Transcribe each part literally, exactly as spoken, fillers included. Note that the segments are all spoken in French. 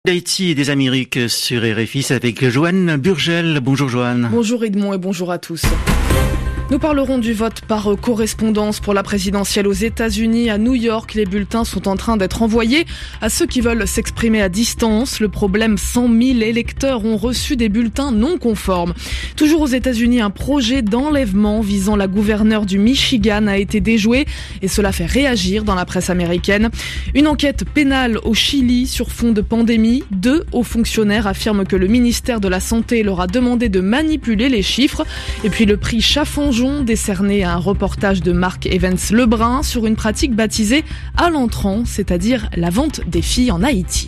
D'Haïti et des Amériques sur R F I avec Joanne Burgel. Bonjour Joanne. Bonjour Edmond et bonjour à tous. Nous parlerons du vote par correspondance pour la présidentielle aux États-Unis. À New York, les bulletins sont en train d'être envoyés à ceux qui veulent s'exprimer à distance. Le problème, cent mille électeurs ont reçu des bulletins non conformes. Toujours aux États-Unis, un projet d'enlèvement visant la gouverneure du Michigan a été déjoué et cela fait réagir dans la presse américaine. Une enquête pénale au Chili sur fond de pandémie. Deux hauts fonctionnaires affirment que le ministère de la Santé leur a demandé de manipuler les chiffres. Et puis le prix Chaffanjon décerné à un reportage de Marc Evans Lebrun sur une pratique baptisée à l'entrant, c'est-à-dire la vente des filles en Haïti.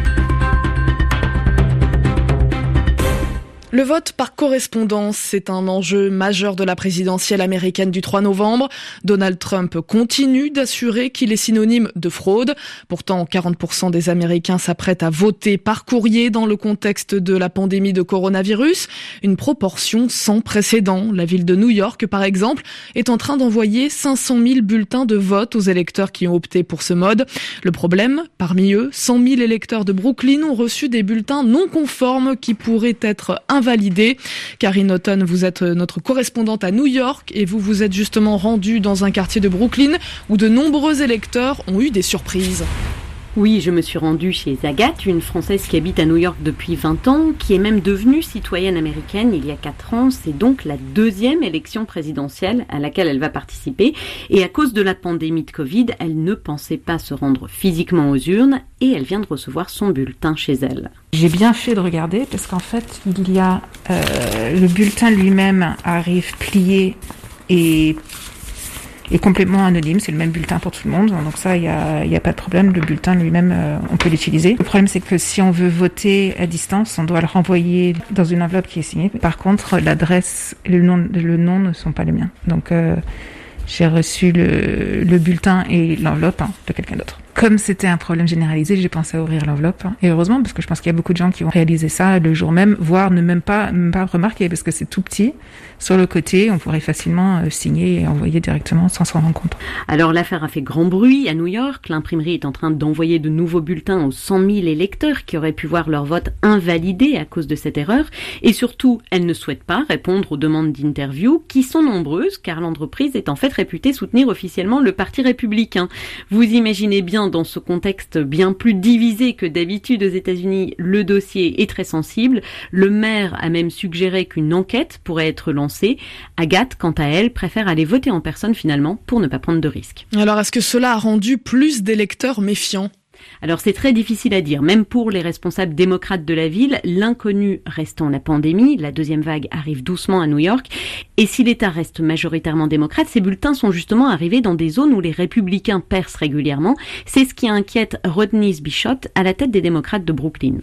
Le vote par correspondance, c'est un enjeu majeur de la présidentielle américaine du trois novembre. Donald Trump continue d'assurer qu'il est synonyme de fraude. Pourtant, quarante pour cent des Américains s'apprêtent à voter par courrier dans le contexte de la pandémie de coronavirus. Une proportion sans précédent. La ville de New York, par exemple, est en train d'envoyer cinq cent mille bulletins de vote aux électeurs qui ont opté pour ce mode. Le problème, parmi eux, cent mille électeurs de Brooklyn ont reçu des bulletins non conformes qui pourraient être invalidés. Validé. Karine Houghton, vous êtes notre correspondante à New York et vous vous êtes justement rendue dans un quartier de Brooklyn où de nombreux électeurs ont eu des surprises. Oui, je me suis rendue chez Agathe, une Française qui habite à New York depuis vingt ans, qui est même devenue citoyenne américaine il y a quatre ans. C'est donc la deuxième élection présidentielle à laquelle elle va participer. Et à cause de la pandémie de Covid, elle ne pensait pas se rendre physiquement aux urnes et elle vient de recevoir son bulletin chez elle. J'ai bien fait de regarder parce qu'en fait, il y a euh, le bulletin lui-même arrive plié et Et complètement anonyme, c'est le même bulletin pour tout le monde. Donc ça, il y a, y a pas de problème. Le bulletin lui-même, euh, on peut l'utiliser. Le problème, c'est que si on veut voter à distance, on doit le renvoyer dans une enveloppe qui est signée. Par contre, l'adresse et le nom, le nom ne sont pas les miens. Donc, euh, j'ai reçu le, le bulletin et l'enveloppe hein, de quelqu'un d'autre. Comme c'était un problème généralisé, j'ai pensé à ouvrir l'enveloppe. Et heureusement, parce que je pense qu'il y a beaucoup de gens qui vont réaliser ça le jour même, voire ne même pas, même pas remarquer, parce que c'est tout petit. Sur le côté, on pourrait facilement euh, signer et envoyer directement sans s'en rendre compte. Alors l'affaire a fait grand bruit à New York. L'imprimerie est en train d'envoyer de nouveaux bulletins aux cent mille électeurs qui auraient pu voir leur vote invalidé à cause de cette erreur. Et surtout, elle ne souhaite pas répondre aux demandes d'interview, qui sont nombreuses, car l'entreprise est en fait réputée soutenir officiellement le Parti républicain. Vous imaginez bien, dans ce contexte bien plus divisé que d'habitude aux États-Unis, le dossier est très sensible. Le maire a même suggéré qu'une enquête pourrait être lancée. Agathe, quant à elle, préfère aller voter en personne finalement pour ne pas prendre de risques. Alors, est-ce que cela a rendu plus d'électeurs méfiants ? Alors c'est très difficile à dire, même pour les responsables démocrates de la ville, l'inconnu restant la pandémie, la deuxième vague arrive doucement à New York, et si l'État reste majoritairement démocrate, ces bulletins sont justement arrivés dans des zones où les républicains percent régulièrement. C'est ce qui inquiète Rodney Bishop à la tête des démocrates de Brooklyn.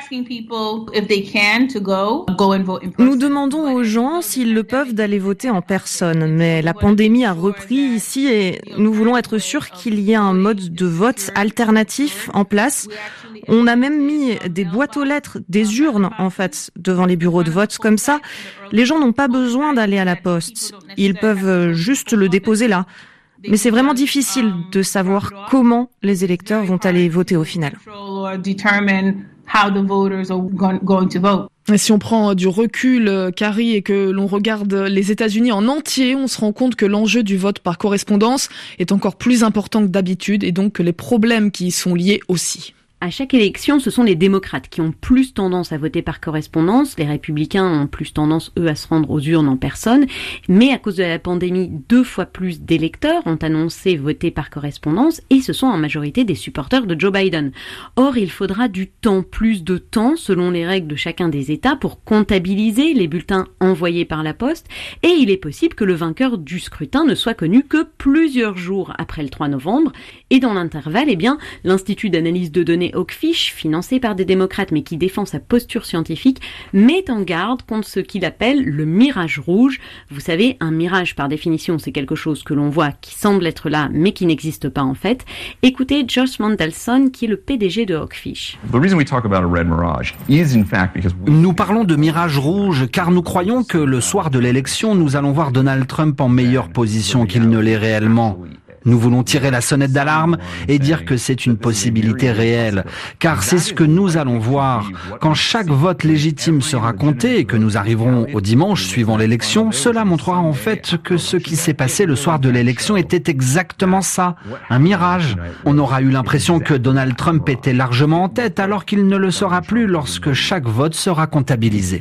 Nous demandons aux gens s'ils le peuvent d'aller voter en personne, mais la pandémie a repris ici et nous voulons être sûrs qu'il y ait un mode de vote alternatif en place. On a même mis des boîtes aux lettres, des urnes en fait, devant les bureaux de vote. Comme ça, les gens n'ont pas besoin d'aller à la poste. Ils peuvent juste le déposer là. Mais c'est vraiment difficile de savoir comment les électeurs vont aller voter au final. Et si on prend du recul, Carrie, et que l'on regarde les États-Unis en entier, on se rend compte que l'enjeu du vote par correspondance est encore plus important que d'habitude et donc que les problèmes qui y sont liés aussi. À chaque élection, ce sont les démocrates qui ont plus tendance à voter par correspondance. Les républicains ont plus tendance, eux, à se rendre aux urnes en personne. Mais à cause de la pandémie, deux fois plus d'électeurs ont annoncé voter par correspondance et ce sont en majorité des supporters de Joe Biden. Or, il faudra du temps, plus de temps, selon les règles de chacun des États, pour comptabiliser les bulletins envoyés par la poste. Et il est possible que le vainqueur du scrutin ne soit connu que plusieurs jours après le trois novembre. Et dans l'intervalle, eh bien, l'Institut d'analyse de données Oakfish, financé par des démocrates mais qui défend sa posture scientifique, met en garde contre ce qu'il appelle le mirage rouge. Vous savez, un mirage par définition, c'est quelque chose que l'on voit qui semble être là mais qui n'existe pas en fait. Écoutez Josh Mandelson qui est le P D G de Oakfish. Nous parlons de mirage rouge car nous croyons que le soir de l'élection, nous allons voir Donald Trump en meilleure position qu'il ne l'est réellement. Nous voulons tirer la sonnette d'alarme et dire que c'est une possibilité réelle. Car c'est ce que nous allons voir. Quand chaque vote légitime sera compté et que nous arriverons au dimanche suivant l'élection, cela montrera en fait que ce qui s'est passé le soir de l'élection était exactement ça, un mirage. On aura eu l'impression que Donald Trump était largement en tête alors qu'il ne le sera plus lorsque chaque vote sera comptabilisé.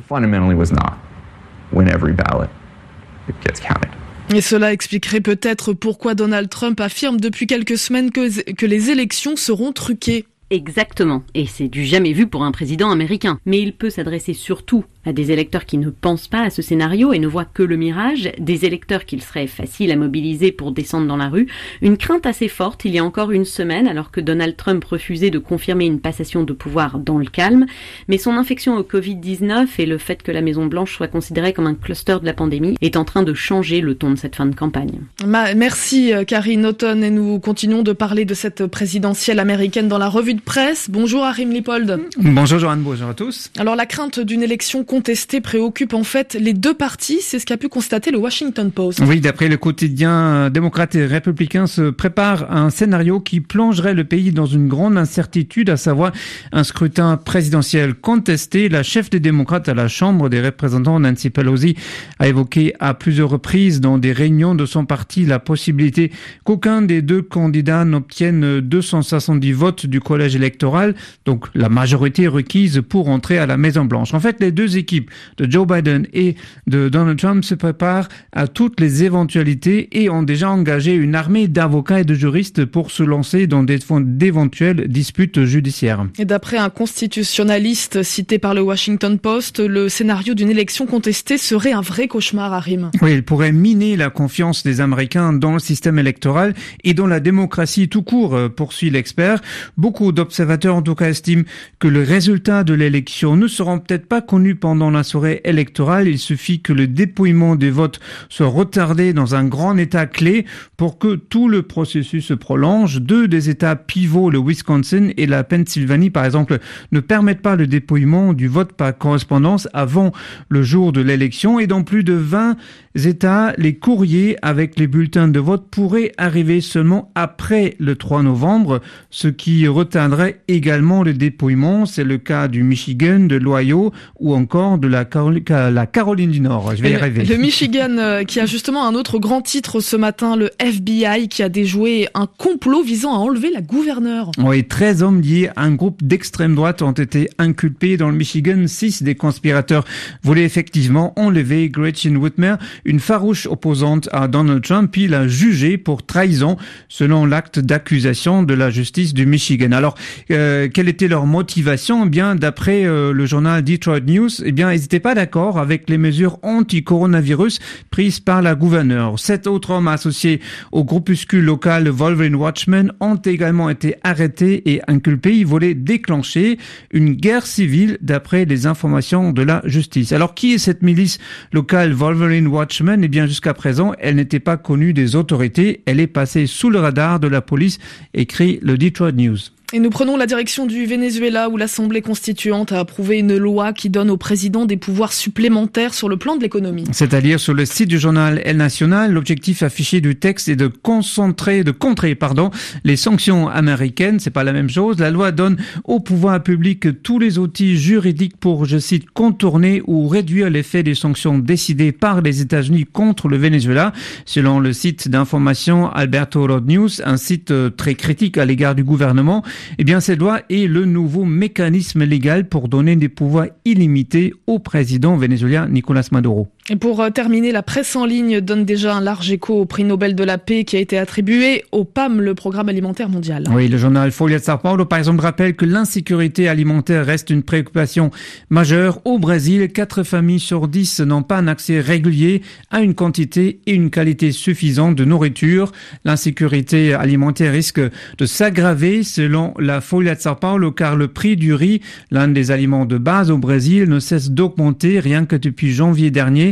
Et cela expliquerait peut-être pourquoi Donald Trump affirme depuis quelques semaines que, que les élections seront truquées. Exactement, et c'est du jamais vu pour un président américain. Mais il peut s'adresser surtout à des électeurs qui ne pensent pas à ce scénario et ne voient que le mirage, des électeurs qu'il serait facile à mobiliser pour descendre dans la rue. Une crainte assez forte il y a encore une semaine, alors que Donald Trump refusait de confirmer une passation de pouvoir dans le calme. Mais son infection au covid dix-neuf et le fait que la Maison-Blanche soit considérée comme un cluster de la pandémie est en train de changer le ton de cette fin de campagne. Merci Karine Houghton, et nous continuons de parler de cette présidentielle américaine dans la revue de presse. Bonjour Harim Lipold. Bonjour Joanne, bonjour à tous. Alors la crainte d'une élection contestée préoccupe en fait les deux partis, c'est ce qu'a pu constater le Washington Post. Oui, d'après le quotidien, démocrates et républicains se préparent à un scénario qui plongerait le pays dans une grande incertitude, à savoir un scrutin présidentiel contesté. La chef des démocrates à la Chambre des représentants, Nancy Pelosi, a évoqué à plusieurs reprises dans des réunions de son parti la possibilité qu'aucun des deux candidats n'obtienne deux cent soixante-dix votes du collège électoral, donc la majorité requise pour entrer à la Maison-Blanche. En fait, les deux équipes de Joe Biden et de Donald Trump se préparent à toutes les éventualités et ont déjà engagé une armée d'avocats et de juristes pour se lancer dans d'éventuelles disputes judiciaires. Et d'après un constitutionnaliste cité par le Washington Post, le scénario d'une élection contestée serait un vrai cauchemar, Harim. Oui, il pourrait miner la confiance des Américains dans le système électoral et dans la démocratie tout court, poursuit l'expert. Beaucoup d'observateurs en tout cas estiment que le résultat de l'élection ne sera peut-être pas connu pendant la soirée électorale. Il suffit que le dépouillement des votes soit retardé dans un grand État clé pour que tout le processus se prolonge. Deux des États pivots, le Wisconsin et la Pennsylvanie par exemple, ne permettent pas le dépouillement du vote par correspondance avant le jour de l'élection, et dans plus de vingt États, les courriers avec les bulletins de vote pourraient arriver seulement après le trois novembre, ce qui retarderait également le dépouillement. C'est le cas du Michigan, de l'Ohio ou encore de la, Carol- la Caroline du Nord. Je vais y rêver. Le Michigan euh, qui a justement un autre grand titre ce matin, le F B I qui a déjoué un complot visant à enlever la gouverneure. Oui, treize hommes liés à un groupe d'extrême droite ont été inculpés dans le Michigan. Six des conspirateurs voulaient effectivement enlever Gretchen Whitmer, une farouche opposante à Donald Trump, puis l'a jugée pour trahison selon l'acte d'accusation de la justice du Michigan. Alors, euh, quelle était leur motivation? Eh bien, d'après euh, le journal Detroit News, eh bien, ils n'étaient pas d'accord avec les mesures anti-coronavirus prises par la gouverneure. Sept autres hommes associés au groupuscule local Wolverine Watchmen ont également été arrêtés et inculpés. Ils voulaient déclencher une guerre civile d'après les informations de la justice. Alors, qui est cette milice locale Wolverine Watchmen? Eh bien, jusqu'à présent, elle n'était pas connue des autorités. Elle est passée sous le radar de la police, écrit le Detroit News. Et nous prenons la direction du Venezuela où l'Assemblée constituante a approuvé une loi qui donne au président des pouvoirs supplémentaires sur le plan de l'économie. C'est à dire sur le site du journal El Nacional, l'objectif affiché du texte est de concentrer, de contrer, pardon, les sanctions américaines. C'est pas la même chose. La loi donne au pouvoir public tous les outils juridiques pour, je cite, contourner ou réduire l'effet des sanctions décidées par les États-Unis contre le Venezuela. Selon le site d'information Alberto Road News, un site très critique à l'égard du gouvernement, eh bien, cette loi est le nouveau mécanisme légal pour donner des pouvoirs illimités au président vénézuélien Nicolás Maduro. Et pour terminer, la presse en ligne donne déjà un large écho au prix Nobel de la paix qui a été attribué au P A M, le Programme alimentaire mondial. Oui, le journal Folha de São Paulo, par exemple, rappelle que l'insécurité alimentaire reste une préoccupation majeure. Au Brésil, quatre familles sur dix n'ont pas un accès régulier à une quantité et une qualité suffisante de nourriture. L'insécurité alimentaire risque de s'aggraver selon la Folha de São Paulo, car le prix du riz, l'un des aliments de base au Brésil, ne cesse d'augmenter rien que depuis janvier dernier.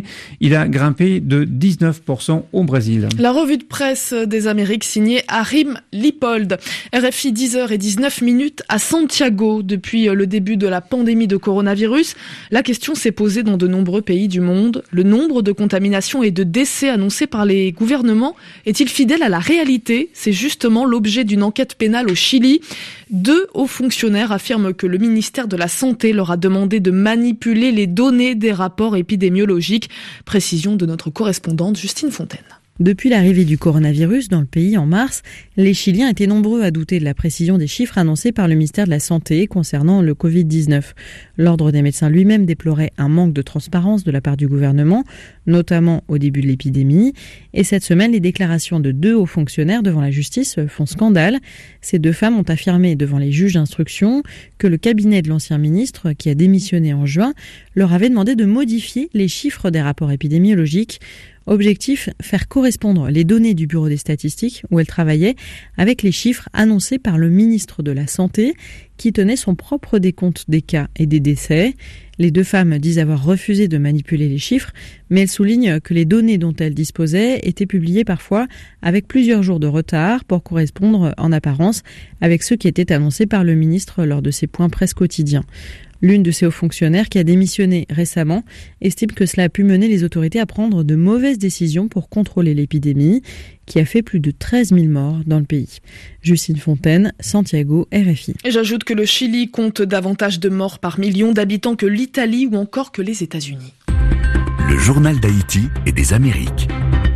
Il a grimpé de dix-neuf pour cent au Brésil. La revue de presse des Amériques signée Harim Lipold. R F I dix heures dix-neuf minutes à Santiago. Depuis le début de la pandémie de coronavirus, la question s'est posée dans de nombreux pays du monde. Le nombre de contaminations et de décès annoncés par les gouvernements est-il fidèle à la réalité ? C'est justement l'objet d'une enquête pénale au Chili. Deux hauts fonctionnaires affirment que le ministère de la Santé leur a demandé de manipuler les données des rapports épidémiologiques. Précision de notre correspondante Justine Fontaine. Depuis l'arrivée du coronavirus dans le pays en mars, les Chiliens étaient nombreux à douter de la précision des chiffres annoncés par le ministère de la Santé concernant le covid dix-neuf. L'Ordre des médecins lui-même déplorait un manque de transparence de la part du gouvernement, notamment au début de l'épidémie. Et cette semaine, les déclarations de deux hauts fonctionnaires devant la justice font scandale. Ces deux femmes ont affirmé devant les juges d'instruction que le cabinet de l'ancien ministre, qui a démissionné en juin, leur avait demandé de modifier les chiffres des rapports épidémiologiques. Objectif, faire correspondre les données du Bureau des statistiques, où elle travaillait, avec les chiffres annoncés par le ministre de la Santé, qui tenait son propre décompte des cas et des décès. Les deux femmes disent avoir refusé de manipuler les chiffres, mais elles soulignent que les données dont elles disposaient étaient publiées parfois avec plusieurs jours de retard pour correspondre en apparence avec ceux qui étaient annoncés par le ministre lors de ses points presse quotidiens. L'une de ces hauts fonctionnaires, qui a démissionné récemment, estime que cela a pu mener les autorités à prendre de mauvaises décisions pour contrôler l'épidémie, qui a fait plus de treize mille morts dans le pays. Justine Fontaine, Santiago, R F I. Et j'ajoute que le Chili compte davantage de morts par million d'habitants que l'Italie ou encore que les États-Unis. Le journal d'Haïti et des Amériques.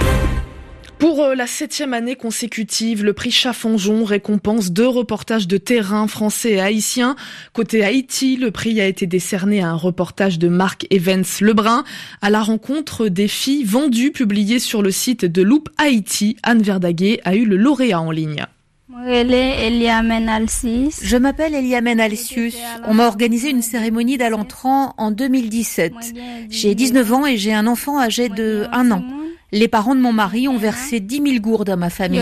Pour la septième année consécutive, le prix Chafanjon récompense deux reportages de terrain français et haïtiens. Côté Haïti, le prix a été décerné à un reportage de Marc Evans Lebrun à la rencontre des filles vendues, publié sur le site de Loop Haïti. Anne Verdaguet a eu le lauréat en ligne. Je m'appelle Eliamen Alcius. On m'a organisé une cérémonie d'Alentran en deux mille dix-sept. J'ai dix-neuf ans et j'ai un enfant âgé de un an. Les parents de mon mari ont versé dix mille gourdes à ma famille.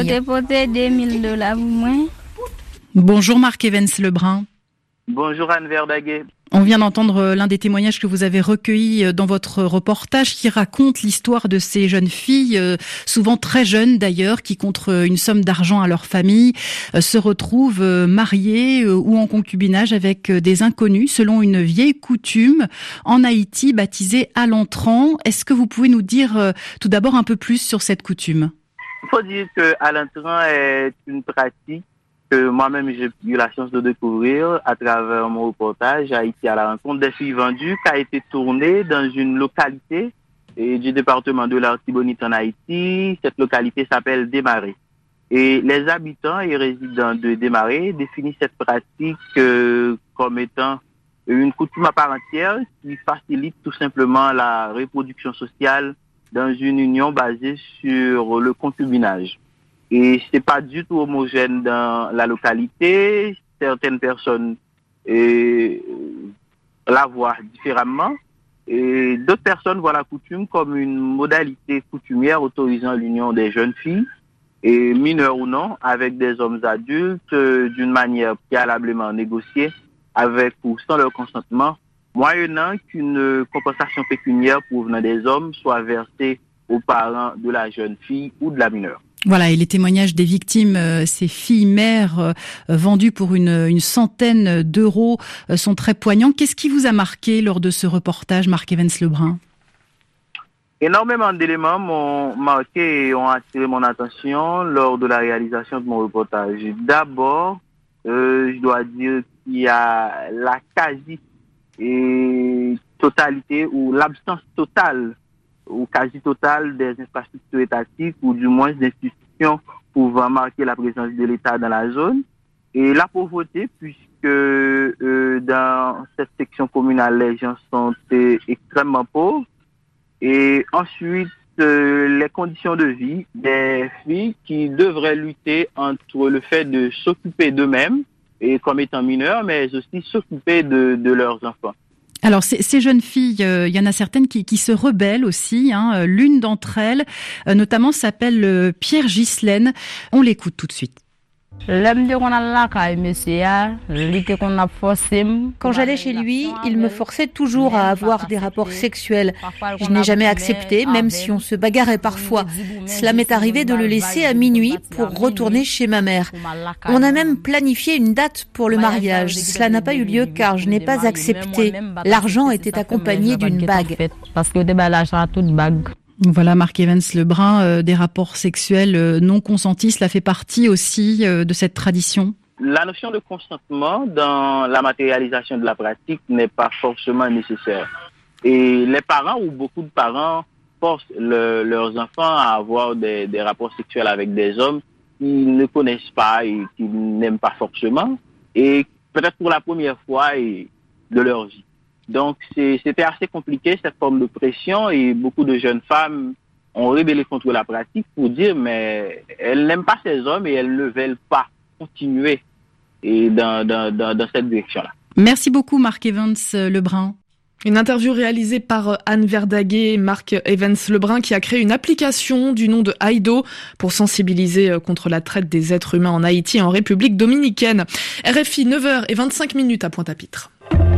Bonjour Marc Evans Lebrun. Bonjour Anne Verdaguet. On vient d'entendre l'un des témoignages que vous avez recueillis dans votre reportage qui raconte l'histoire de ces jeunes filles, souvent très jeunes d'ailleurs, qui contre une somme d'argent à leur famille se retrouvent mariées ou en concubinage avec des inconnus selon une vieille coutume en Haïti baptisée Alentran. Est-ce que vous pouvez nous dire tout d'abord un peu plus sur cette coutume ? Il faut dire que Alentran est une pratique que moi-même j'ai eu la chance de découvrir à travers mon reportage Haïti à la rencontre des filles vendues, qui a été tourné dans une localité et du département de l'Artibonite en Haïti. Cette localité s'appelle Desmarais. Et les habitants et résidents de Desmarais définissent cette pratique euh, comme étant une coutume à part entière qui facilite tout simplement la reproduction sociale dans une union basée sur le concubinage. Et c'est pas du tout homogène dans la localité. Certaines personnes euh, la voient différemment. Et d'autres personnes voient la coutume comme une modalité coutumière autorisant l'union des jeunes filles, et mineures ou non, avec des hommes adultes euh, d'une manière préalablement négociée, avec ou sans leur consentement, moyennant qu'une compensation pécuniaire provenant des hommes soit versée aux parents de la jeune fille ou de la mineure. Voilà, et les témoignages des victimes, euh, ces filles mères euh, vendues pour une, une centaine d'euros, euh, sont très poignants. Qu'est-ce qui vous a marqué lors de ce reportage, Marc Evans Lebrun ? Énormément d'éléments m'ont marqué et ont attiré mon attention lors de la réalisation de mon reportage. D'abord, euh, je dois dire qu'il y a la quasi et totalité ou l'absence totale ou quasi totale des infrastructures étatiques ou du moins d'institutions pouvant marquer la présence de l'État dans la zone. Et la pauvreté, puisque euh, dans cette section communale, les gens sont euh, extrêmement pauvres. Et ensuite, euh, les conditions de vie des filles qui devraient lutter entre le fait de s'occuper d'eux-mêmes et comme étant mineurs, mais aussi s'occuper de, de leurs enfants. Alors, ces, ces jeunes filles, euh, il y en a certaines qui, qui se rebellent aussi. Hein. L'une d'entre elles, euh, notamment, s'appelle euh, Pierre Ghislaine. On l'écoute tout de suite. Quand j'allais chez lui, il me forçait toujours à avoir des rapports sexuels. Je n'ai jamais accepté, même si on se bagarrait parfois. Cela m'est arrivé de le laisser à minuit pour retourner chez ma mère. On a même planifié une date pour le mariage. Cela n'a pas eu lieu car je n'ai pas accepté. L'argent était accompagné d'une bague. Voilà, Mark Evans Lebrun, euh, des rapports sexuels euh, non consentis, cela fait partie aussi euh, de cette tradition? La notion de consentement dans la matérialisation de la pratique n'est pas forcément nécessaire. Et les parents ou beaucoup de parents forcent le, leurs enfants à avoir des, des rapports sexuels avec des hommes qu'ils ne connaissent pas et qu'ils n'aiment pas forcément, et peut-être pour la première fois et de leur vie. Donc, c'est, c'était assez compliqué, cette forme de pression, et beaucoup de jeunes femmes ont rébellé contre la pratique pour dire, mais elles n'aiment pas ces hommes et elles ne veulent pas continuer et dans, dans, dans, dans cette direction-là. Merci beaucoup, Mark Evans Lebrun. Une interview réalisée par Anne Verdaguet et Mark Evans Lebrun qui a créé une application du nom de Aido pour sensibiliser contre la traite des êtres humains en Haïti et en République dominicaine. R F I, neuf heures vingt-cinq à Pointe-à-Pitre.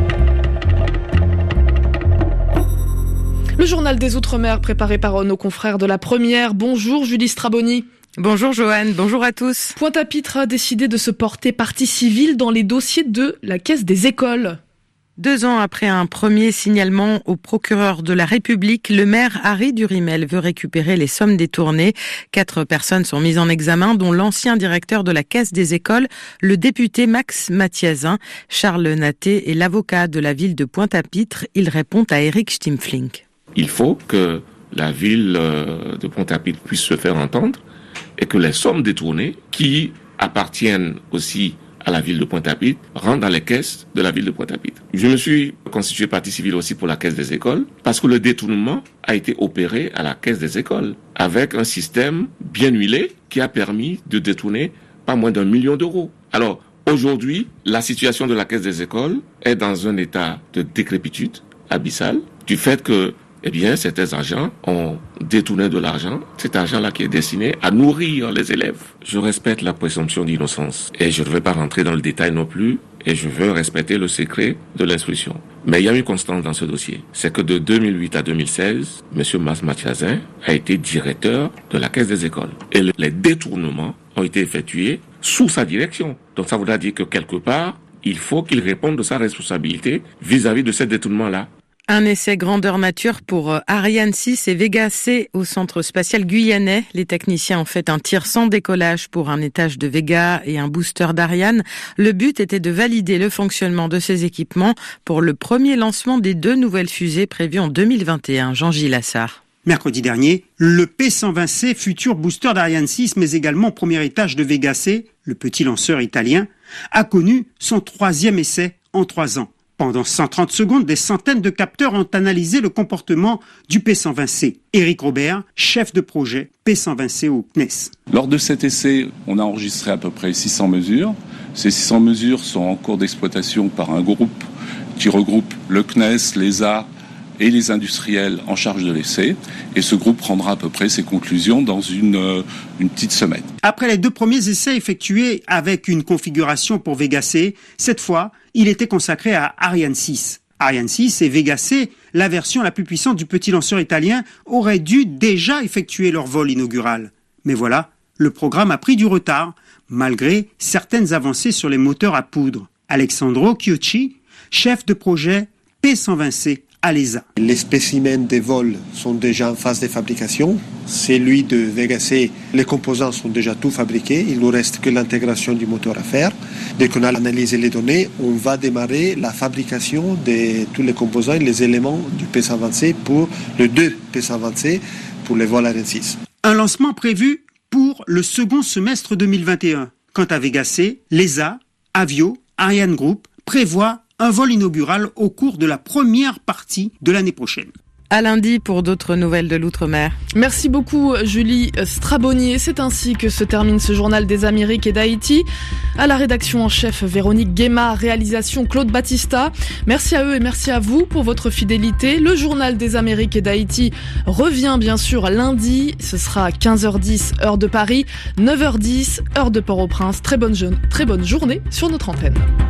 Le journal des Outre-mer préparé par nos confrères de la Première. Bonjour Julie Straboni. Bonjour Joanne, bonjour à tous. Pointe-à-Pitre a décidé de se porter partie civile dans les dossiers de la Caisse des écoles. Deux ans après un premier signalement au procureur de la République, le maire Harry Durimel veut récupérer les sommes détournées. Quatre personnes sont mises en examen, dont l'ancien directeur de la Caisse des écoles, le député Max Mathiazin. Charles Naté est l'avocat de la ville de Pointe-à-Pitre. Il répond à Eric Stimflink. Il faut que la ville de Pointe-à-Pitre puisse se faire entendre et que les sommes détournées, qui appartiennent aussi à la ville de Pointe-à-Pitre, rentrent dans les caisses de la ville de Pointe-à-Pitre. Je me suis constitué partie civile aussi pour la Caisse des écoles, parce que le détournement a été opéré à la Caisse des écoles, avec un système bien huilé qui a permis de détourner pas moins d'un million d'euros. Alors, aujourd'hui, la situation de la Caisse des écoles est dans un état de décrépitude abyssale, du fait que eh bien, certains agents ont détourné de l'argent, cet argent-là qui est destiné à nourrir les élèves. Je respecte la présomption d'innocence et je ne vais pas rentrer dans le détail non plus et je veux respecter le secret de l'instruction. Mais il y a une constante dans ce dossier, c'est que de deux mille huit à deux mille seize, M. Max Mathiazin a été directeur de la Caisse des écoles et le, les détournements ont été effectués sous sa direction. Donc ça voudra dire que quelque part, il faut qu'il réponde de sa responsabilité vis-à-vis de ces détournements-là. Un essai grandeur nature pour Ariane six et Vega C au centre spatial guyanais. Les techniciens ont fait un tir sans décollage pour un étage de Vega et un booster d'Ariane. Le but était de valider le fonctionnement de ces équipements pour le premier lancement des deux nouvelles fusées prévues en deux mille vingt et un. Jean-Gilles Lassard. Mercredi dernier, le P cent vingt C, futur booster d'Ariane six, mais également premier étage de Vega C, le petit lanceur italien, a connu son troisième essai en trois ans. Pendant cent trente secondes, des centaines de capteurs ont analysé le comportement du P cent vingt C. Éric Robert, chef de projet P cent vingt C au C N E S. Lors de cet essai, on a enregistré à peu près six cents mesures. Ces six cents mesures sont en cours d'exploitation par un groupe qui regroupe le C N E S, l'E S A et les industriels en charge de l'essai. Et ce groupe prendra à peu près ses conclusions dans une, euh, une petite semaine. Après les deux premiers essais effectués avec une configuration pour Vega C, cette fois, il était consacré à Ariane six. Ariane six et Vega C, la version la plus puissante du petit lanceur italien, auraient dû déjà effectuer leur vol inaugural. Mais voilà, le programme a pris du retard, malgré certaines avancées sur les moteurs à poudre. Alexandro Chiocci, chef de projet P cent vingt C à l'E S A. Les spécimens des vols sont déjà en phase de fabrication. Celui de Vega C, les composants sont déjà tout fabriqués. Il nous reste que l'intégration du moteur à faire. Dès qu'on a analysé les données, on va démarrer la fabrication de tous les composants et les éléments du P cent vingt C pour le deux P cent vingt C pour les vols Ariane six. Un lancement prévu pour le second semestre deux mille vingt et un. Quant à Vega C, l'E S A, Avio, Ariane Group prévoient un vol inaugural au cours de la première partie de l'année prochaine. À lundi pour d'autres nouvelles de l'Outre-mer. Merci beaucoup Julie Strabonnier. C'est ainsi que se termine ce journal des Amériques et d'Haïti. À la rédaction en chef Véronique Guéma, réalisation Claude Battista. Merci à eux et merci à vous pour votre fidélité. Le journal des Amériques et d'Haïti revient bien sûr lundi. Ce sera quinze heures dix heure de Paris, neuf heures dix heure de Port-au-Prince. Très bonne, jeune, très bonne journée sur notre antenne.